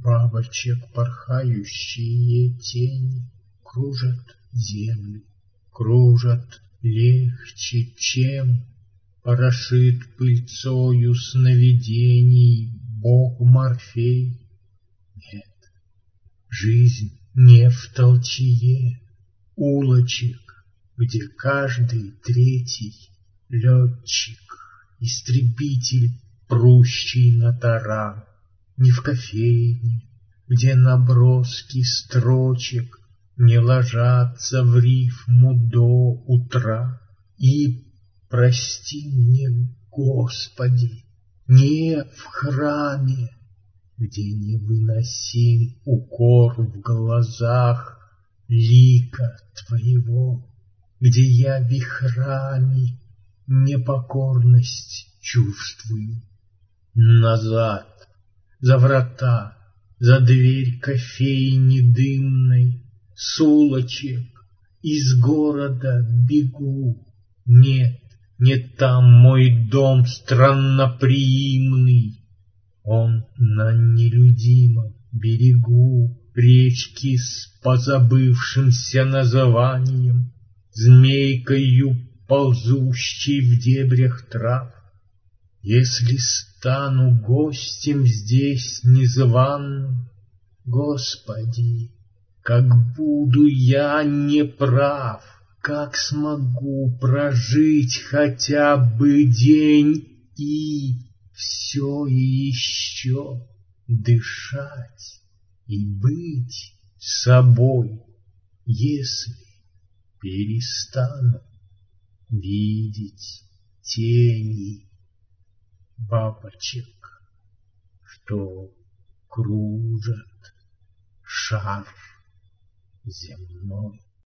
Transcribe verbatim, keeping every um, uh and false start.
Бабочек порхающие тени кружат землю, кружат легче, чем порошит пыльцою сновидений бог Морфей. Нет, жизнь не в толчье улочек, где каждый третий летчик, истребитель, прущий на таран, не в кофейне, где наброски строчек не ложатся в рифму до утра. И, прости мне, Господи, не в храме, где невыносим укор в глазах лика Твоего, где я вихрами непокорность чувствую. Назад, за врата, за дверь кофейни дымной, с улочек, из города бегу. Нет, не там мой дом странноприимный, он на нелюдимом берегу речки с позабывшимся названием, змейкою ползущей в дебрях трав. Если стану гостем здесь незваным, Господи, как буду я неправ, как смогу прожить хотя бы день и все еще дышать и быть собой, если перестану видеть тени бабочек, что кружат шар земной.